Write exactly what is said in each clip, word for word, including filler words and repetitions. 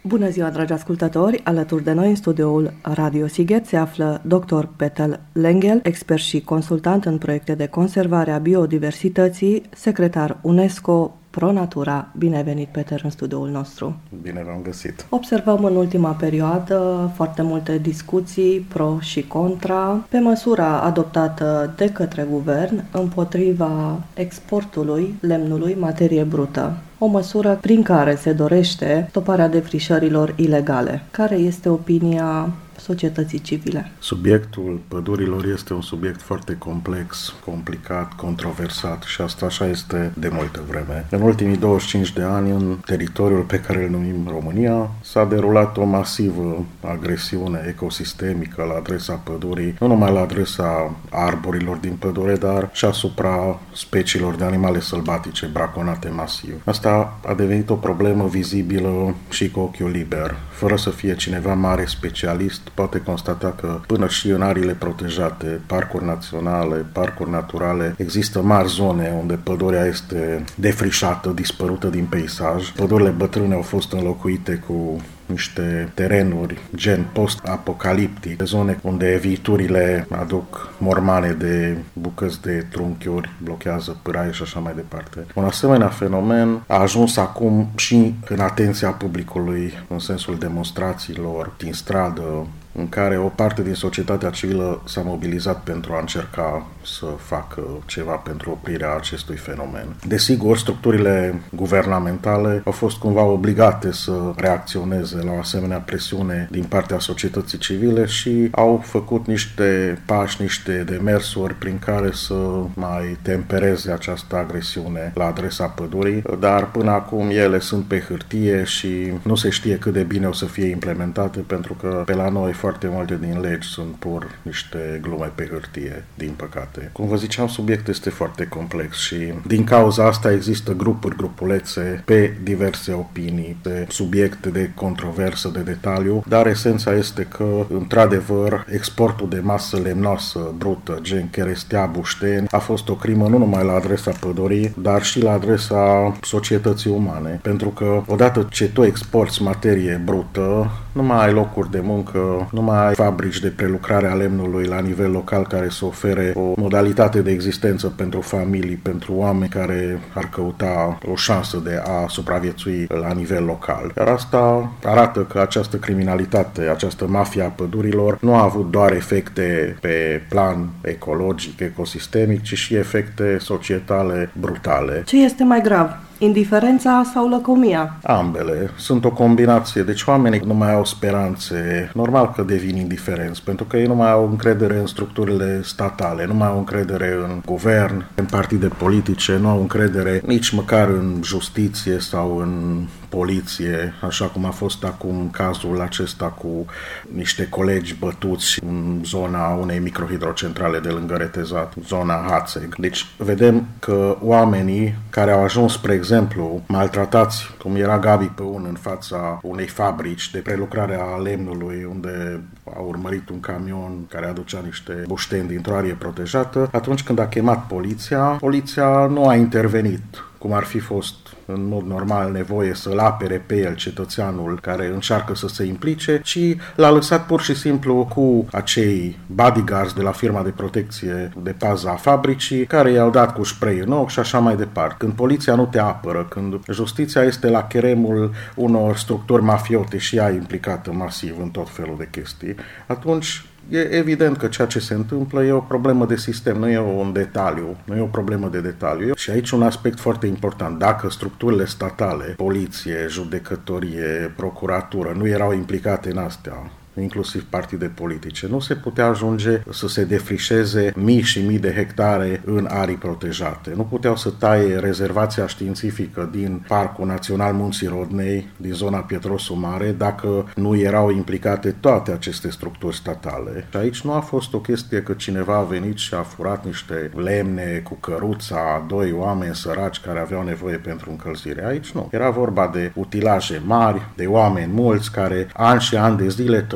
Bună ziua, dragi ascultători! Alături de noi în studioul Radio Sighet se află doctor Peter Lengel, expert și consultant în proiecte de conservare a biodiversității, secretar UNESCO Pro Natura. Bine ai venit, Peter, în studioul nostru! Bine v-am găsit! Observăm în ultima perioadă foarte multe discuții pro și contra pe măsura adoptată de către guvern împotriva exportului lemnului, materie brută. O măsură prin care se dorește stoparea defrișărilor ilegale. Care este opinia societății civile? Subiectul pădurilor este un subiect foarte complex, complicat, controversat și asta așa este de multă vreme. În ultimii douăzeci și cinci de ani, în teritoriul pe care îl numim România, s-a derulat o masivă agresiune ecosistemică la adresa pădurii, nu numai la adresa arborilor din pădure, dar și asupra speciilor de animale sălbatice braconate masiv. Asta a devenit o problemă vizibilă și cu ochiul liber. Fără să fie cineva mare specialist, poate constata că până și în arile protejate, parcuri naționale, parcuri naturale, există mari zone unde pădurea este defrișată, dispărută din peisaj. Pădurile bătrâne au fost înlocuite cu niște terenuri gen post-apocaliptic, zone unde eviturile aduc mormane de bucăți de trunchiuri, blochează pâraie și așa mai departe. Un asemenea fenomen a ajuns acum și în atenția publicului, în sensul demonstrațiilor din stradă, în care o parte din societatea civilă s-a mobilizat pentru a încerca să facă ceva pentru oprirea acestui fenomen. Desigur, structurile guvernamentale au fost cumva obligate să reacționeze la o asemenea presiune din partea societății civile și au făcut niște pași, niște demersuri prin care să mai tempereze această agresiune la adresa pădurii, dar până acum ele sunt pe hârtie și nu se știe cât de bine o să fie implementate, pentru că pe la noi foarte multe din legi sunt pur niște glume pe hârtie, din păcate. Cum vă ziceam, subiectul este foarte complex și din cauza asta există grupuri, grupulețe pe diverse opinii, pe subiecte de controversă, de detaliu, dar esența este că, într-adevăr, exportul de masă lemnoasă brută, gen cherestea, bușteni, a fost o crimă nu numai la adresa pădurii, dar și la adresa societății umane. Pentru că, odată ce tu exporți materie brută, nu mai ai locuri de muncă, nu mai ai fabrici de prelucrare a lemnului la nivel local care să ofere o modalitate de existență pentru familii, pentru oameni care ar căuta o șansă de a supraviețui la nivel local. Iar asta arată că această criminalitate, această mafia a pădurilor nu a avut doar efecte pe plan ecologic, ecosistemic, ci și efecte societale brutale. Ce este mai grav? Indiferența sau lăcomia? Ambele. Sunt o combinație. Deci oamenii nu mai au speranțe. Normal că devin indiferenți, pentru că ei nu mai au încredere în structurile statale, nu mai au încredere în guvern, în partide politice, nu au încredere nici măcar în justiție sau în poliție, așa cum a fost acum cazul acesta cu niște colegi bătuți în zona unei microhidrocentrale de lângă Retezat, zona Hațeg. Deci vedem că oamenii care au ajuns, spre exemplu, maltratați, cum era Gabi Păun în fața unei fabrici de prelucrare a lemnului, unde a urmărit un camion care aducea niște bușteni dintr-o arie protejată, atunci când a chemat poliția, poliția nu a intervenit, cum ar fi fost în mod normal nevoie să-l apere pe el, cetățeanul care încearcă să se implice, ci l-a lăsat pur și simplu cu acei bodyguards de la firma de protecție de pază a fabricii, care i-au dat cu spray în ochi și așa mai departe. Când poliția nu te apără, când justiția este la cheremul unor structuri mafiote și ea implicată masiv în tot felul de chestii, atunci e evident că ceea ce se întâmplă e o problemă de sistem, nu e un detaliu, nu e o problemă de detaliu. Și aici un aspect foarte important. Dacă structurile statale, poliție, judecătorie, procuratură, nu erau implicate în astea, inclusiv partide politice, nu se putea ajunge să se defrișeze mii și mii de hectare în arii protejate. Nu puteau să taie rezervația științifică din Parcul Național Munții Rodnei, din zona Pietrosul Mare, dacă nu erau implicate toate aceste structuri statale. Și aici nu a fost o chestie că cineva a venit și a furat niște lemne cu căruța, doi oameni săraci care aveau nevoie pentru încălzire. Aici nu. Era vorba de utilaje mari, de oameni mulți care ani și ani de zile trăiau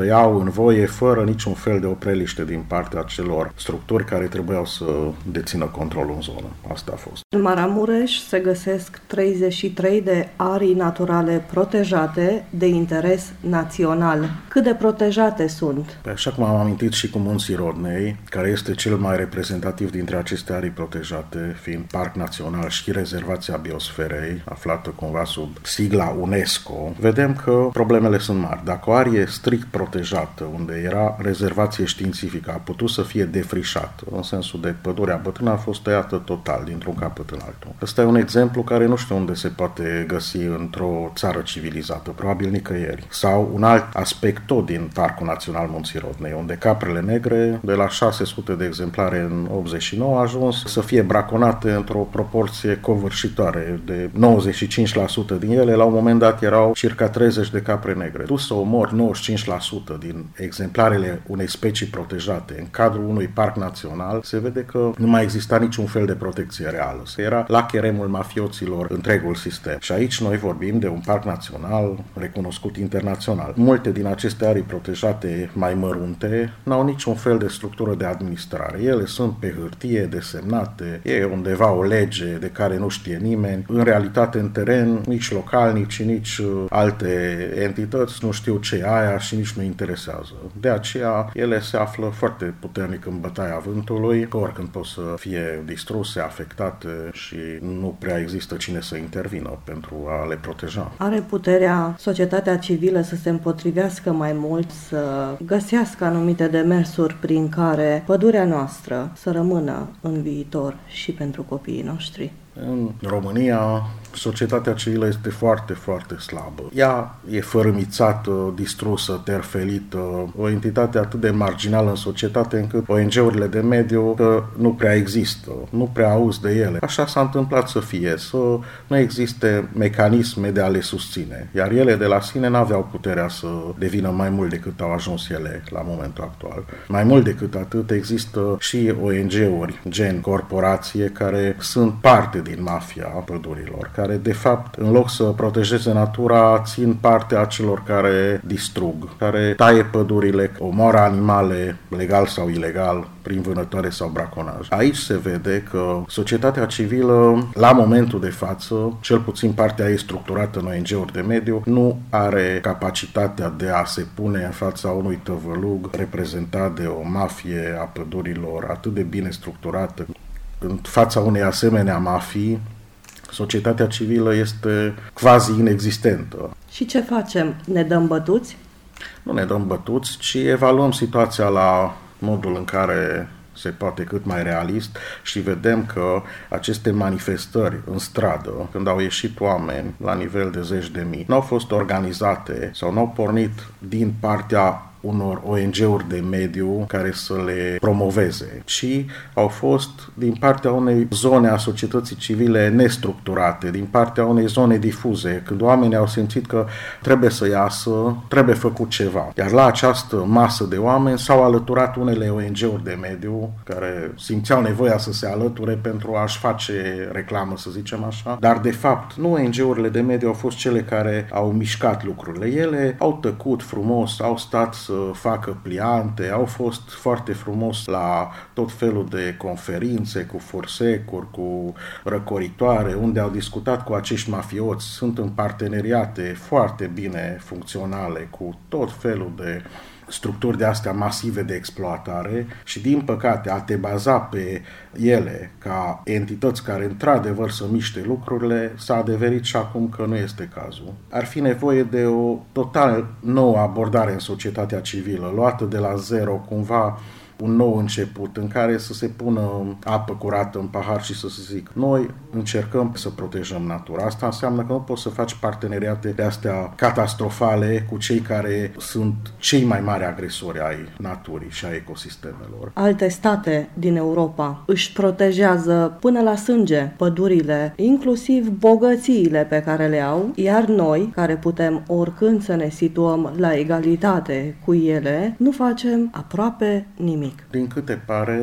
tăiau în voie fără niciun fel de opreliște din partea celor structuri care trebuiau să dețină controlul în zonă. Asta a fost. În Maramureș se găsesc treizeci și trei de arii naturale protejate de interes național. Cât de protejate sunt? Păi așa cum am amintit și cu Munții Rodnei, care este cel mai reprezentativ dintre aceste arii protejate, fiind Parc Național și Rezervația Biosferei, aflată cumva sub sigla UNESCO, vedem că problemele sunt mari. Dacă o arie strict protejată, unde era rezervație științifică, a putut să fie defrișată, în sensul de pădurea bătrână a fost tăiată total, dintr-un capăt în altul. Ăsta e un exemplu care nu știu unde se poate găsi într-o țară civilizată, probabil nicăieri. Sau un alt aspect tot din Parcul Național Munții Rodnei, unde caprele negre, de la șase sute de exemplare în optzeci și nouă, a ajuns să fie braconate într-o proporție covârșitoare de nouăzeci și cinci la sută din ele, la un moment dat erau circa treizeci de capre negre. Tu să omori nouăzeci și cinci la sută din exemplarele unei specii protejate în cadrul unui parc național, se vede că nu mai exista niciun fel de protecție reală. Se era la cheremul mafioților întregul sistem. Și aici noi vorbim de un parc național recunoscut internațional. Multe din aceste arii protejate mai mărunte n-au niciun fel de structură de administrare. Ele sunt pe hârtie desemnate, e undeva o lege de care nu știe nimeni. În realitate, în teren, nici localnici, nici alte entități nu știu ce e aia și nici nu interesează. De aceea, ele se află foarte puternic în bătaia vântului, că oricând pot să fie distruse, afectate și nu prea există cine să intervină pentru a le proteja. Are puterea societatea civilă să se împotrivească mai mult, să găsească anumite demersuri prin care pădurea noastră să rămână în viitor și pentru copiii noștri? În România, societatea civilă este foarte, foarte slabă. Ea e fărâmițată, distrusă, terfelită, o entitate atât de marginală în societate încât O N G-urile de mediu că nu prea există, nu prea auzi de ele. Așa s-a întâmplat să fie, să nu existe mecanisme de a le susține, iar ele de la sine n-aveau puterea să devină mai mult decât au ajuns ele la momentul actual. Mai mult decât atât, există și O N G-uri, gen corporație, care sunt parte din mafia pădurilor, care de fapt, în loc să protejeze natura, țin partea celor care distrug, care taie pădurile, omoară animale, legal sau ilegal, prin vânătoare sau braconaj. Aici se vede că societatea civilă, la momentul de față, cel puțin partea ei structurată în O N G-uri de mediu, nu are capacitatea de a se pune în fața unui tăvălug reprezentat de o mafie a pădurilor atât de bine structurată. În fața unei asemenea mafii, societatea civilă este quasi inexistentă. Și ce facem? Ne dăm bătuți? Nu ne dăm bătuți, ci evaluăm situația la modul în care se poate cât mai realist și vedem că aceste manifestări în stradă, când au ieșit oameni la nivel de zeci de mii, n-au fost organizate sau n-au pornit din partea unor O N G-uri de mediu care să le promoveze, ci au fost din partea unei zone a societății civile nestructurate, din partea unei zone difuze, când oamenii au simțit că trebuie să iasă, trebuie făcut ceva. Iar la această masă de oameni s-au alăturat unele O N G-uri de mediu care simțeau nevoia să se alăture pentru a-și face reclamă, să zicem așa, dar de fapt nu O N G-urile de mediu au fost cele care au mișcat lucrurile. Ele au tăcut frumos, au stat să facă pliante, au fost foarte frumos la tot felul de conferințe cu forsecuri, cu răcoritoare, unde au discutat cu acești mafioți, sunt în parteneriate foarte bine funcționale cu tot felul de structuri de astea masive de exploatare și, din păcate, a te baza pe ele ca entități care într-adevăr să miște lucrurile, s-a adeverit și acum că nu este cazul. Ar fi nevoie de o total nouă abordare în societatea civilă, luată de la zero, cumva un nou început în care să se pună apă curată în pahar și să se zic, noi încercăm să protejăm natura. Asta înseamnă că nu poți să faci parteneriate de astea catastrofale cu cei care sunt cei mai mari agresori ai naturii și a ecosistemelor. Alte state din Europa își protejează până la sânge pădurile, inclusiv bogățiile pe care le au, iar noi, care putem oricând să ne situăm la egalitate cu ele, nu facem aproape nimic. Din câte pare,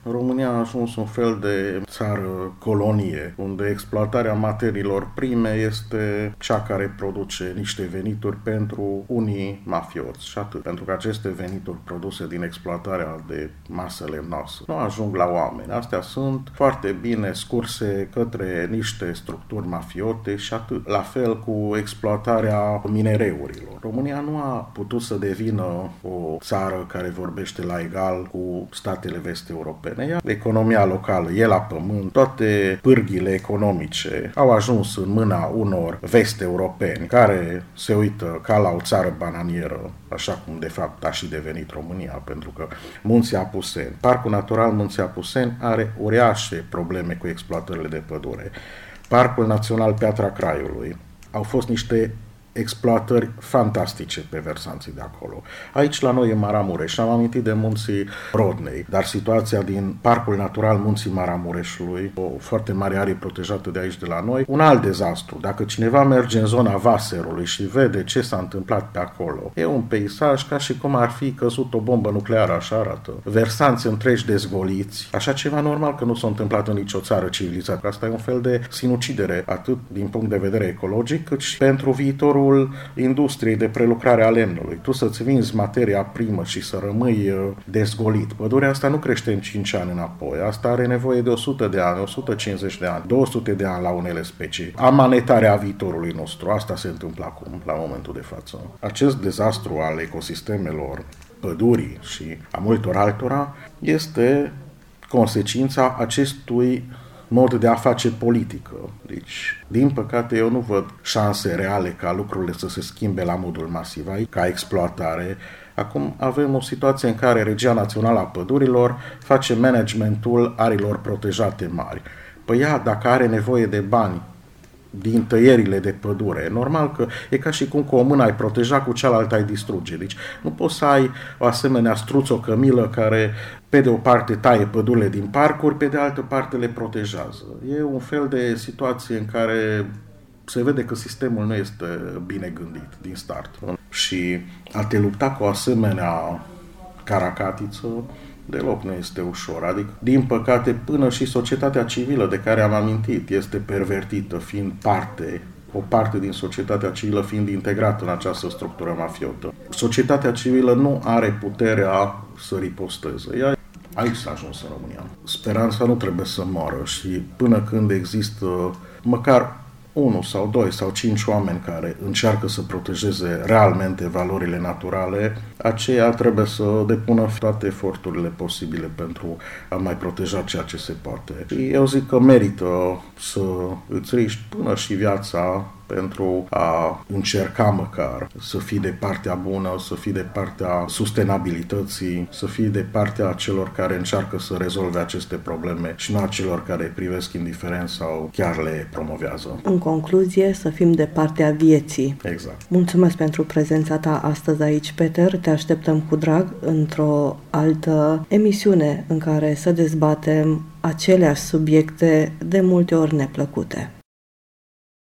România a ajuns un fel de țară colonie, unde exploatarea materiilor prime este cea care produce niște venituri pentru unii mafioți și atât. Pentru că aceste venituri produse din exploatarea de masă lemnoasă nu ajung la oameni. Astea sunt foarte bine scurse către niște structuri mafiote și atât. La fel cu exploatarea minereurilor. România nu a putut să devină o țară care vorbește la egal cu statele vest-europene. Ea, economia locală e la pământ, toate pârghile economice au ajuns în mâna unor vest-europeni care se uită ca la o țară bananieră, așa cum de fapt a și devenit România, pentru că Munții Apuseni, Parcul Natural Munții Apuseni are uriașe probleme cu exploatările de pădure. Parcul Național Piatra Craiului au fost niște exploatări fantastice pe versanții de acolo. Aici la noi e Maramureș, am amintit de Munții Rodnei, dar situația din Parcul Natural Munții Maramureșului, o foarte mare arie protejată de aici de la noi, un alt dezastru. Dacă cineva merge în zona Vaserului și vede ce s-a întâmplat pe acolo, e un peisaj ca și cum ar fi căzut o bombă nucleară, așa arată. Versanți întregi dezgoliți, așa ceva normal că nu s-a întâmplat în nicio țară civilizată. Asta e un fel de sinucidere, atât din punct de vedere ecologic, cât și pentru viitorul industriei de prelucrare a lemnului. Tu să-ți vinzi materia primă și să rămâi dezgolit. Pădurea asta nu crește în cinci ani înapoi. Asta are nevoie de o sută de ani, o sută cincizeci de ani, două sute de ani la unele specii. Amanetarea viitorului nostru. Asta se întâmplă acum, la momentul de față. Acest dezastru al ecosistemelor, pădurii și a multor altora este consecința acestui mod de a face politică. Deci, din păcate, eu nu văd șanse reale ca lucrurile să se schimbe la modul masiv, ca exploatare. Acum avem o situație în care Regia Națională a Pădurilor face managementul arilor protejate mari. Păi ea, dacă are nevoie de bani din tăierile de pădure, normal că e ca și cum cu o mână ai proteja, cu cealaltă ai distruge. Deci nu poți să ai o asemenea struț-o-cămilă care pe de o parte taie pădurile din parcuri, pe de altă parte le protejează. E un fel de situație în care se vede că sistemul nu este bine gândit din start. Și a te lupta cu o asemenea caracatiță deloc nu este ușor. Adică, din păcate, până și societatea civilă de care am amintit este pervertită, fiind parte, o parte din societatea civilă fiind integrată în această structură mafiotă. Societatea civilă nu are puterea să riposteze. Ea aici s-a ajuns în România. Speranța nu trebuie să moară și până când există măcar unu sau doi sau cinci oameni care încearcă să protejeze realmente valorile naturale, aceia trebuie să depună toate eforturile posibile pentru a mai proteja ceea ce se poate. Și eu zic că merită să îți riști până și viața pentru a încerca măcar să fii de partea bună, să fii de partea sustenabilității, să fii de partea celor care încearcă să rezolve aceste probleme și nu a celor care privesc indiferent sau chiar le promovează. În concluzie, să fim de partea vieții. Exact. Mulțumesc pentru prezența ta astăzi aici, Peter. Te așteptăm cu drag într-o altă emisiune în care să dezbatem aceleași subiecte de multe ori neplăcute.